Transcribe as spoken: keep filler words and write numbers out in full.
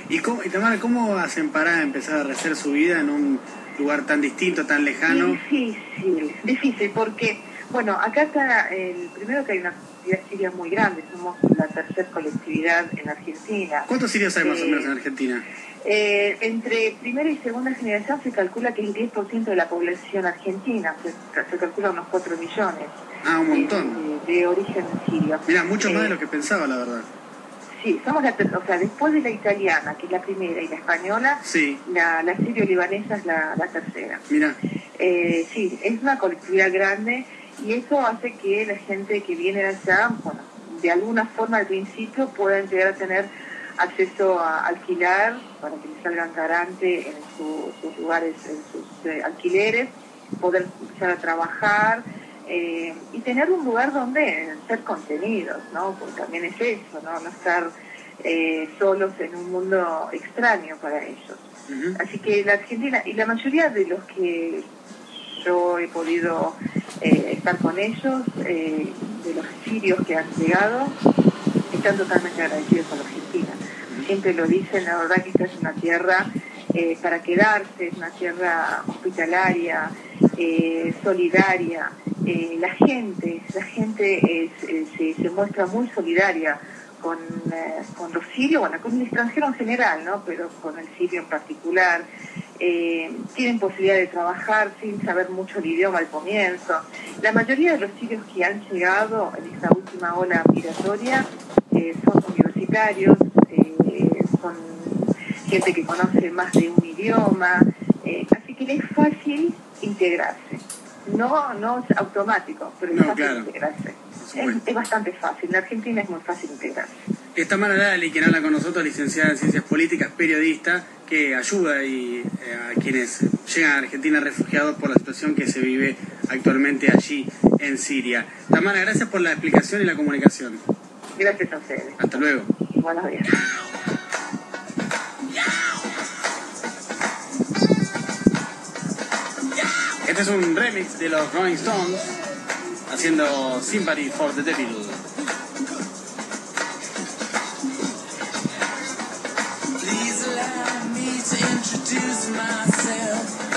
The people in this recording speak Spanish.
¿Y, cómo, y Tamara, cómo hacen para empezar a rehacer su vida en un lugar tan distinto, tan lejano? Difícil, difícil, porque, bueno, acá está el primero que hay una comunidad siria muy grande, somos la tercera colectividad en Argentina. ¿Cuántos sirios hay más eh, o menos en Argentina? Eh, entre primera y segunda generación se calcula que es el diez por ciento de la población argentina, se, se calcula unos cuatro millones. Ah, un montón. De, de, de origen sirio. Mira, mucho eh, más de lo que pensaba, la verdad. Sí, somos la, o sea, después de la italiana, que es la primera, y la española, sí. la, la sirio-libanesa es la, la tercera. Mira. Eh, sí, es una colectividad grande y eso hace que la gente que viene de allá, bueno, de alguna forma al principio puedan llegar a tener acceso a alquilar para que les salgan garante en su, sus lugares, en sus eh, alquileres, poder empezar a trabajar eh, y tener un lugar donde ser contenidos, ¿no? Porque también es eso, ¿no? No estar eh, solos en un mundo extraño para ellos. Uh-huh. Así que la Argentina, y la mayoría de los que yo he podido eh, estar con ellos, eh, de los sirios que han llegado, están totalmente agradecidos con la Argentina. Siempre lo dicen, la verdad que esta es una tierra eh, para quedarse, es una tierra hospitalaria, eh, solidaria. Eh, la gente, la gente es, es, se, se muestra muy solidaria con, eh, con los sirios, bueno, con el extranjero en general, ¿no? Pero con el sirio en particular. Eh, tienen posibilidad de trabajar sin saber mucho el idioma al comienzo. La mayoría de los sirios que han llegado en esta última ola migratoria eh, son universitarios, eh, son gente que conoce más de un idioma, eh, así que es fácil integrarse. No, no es automático, pero es no, fácil claro. integrarse. Es, es bastante fácil. En Argentina es muy fácil integrarse. Está Tamara Lali, quien habla con nosotros, licenciada en Ciencias Políticas, periodista, que ayuda y, eh, a quienes llegan a Argentina refugiados por la situación que se vive actualmente allí en Siria. Tamara, gracias por la explicación y la comunicación. Gracias a ustedes. Hasta luego. Buenos días. Este es un remix de los Rolling Stones haciendo Sympathy for the Devil. Please allow me to introduce myself.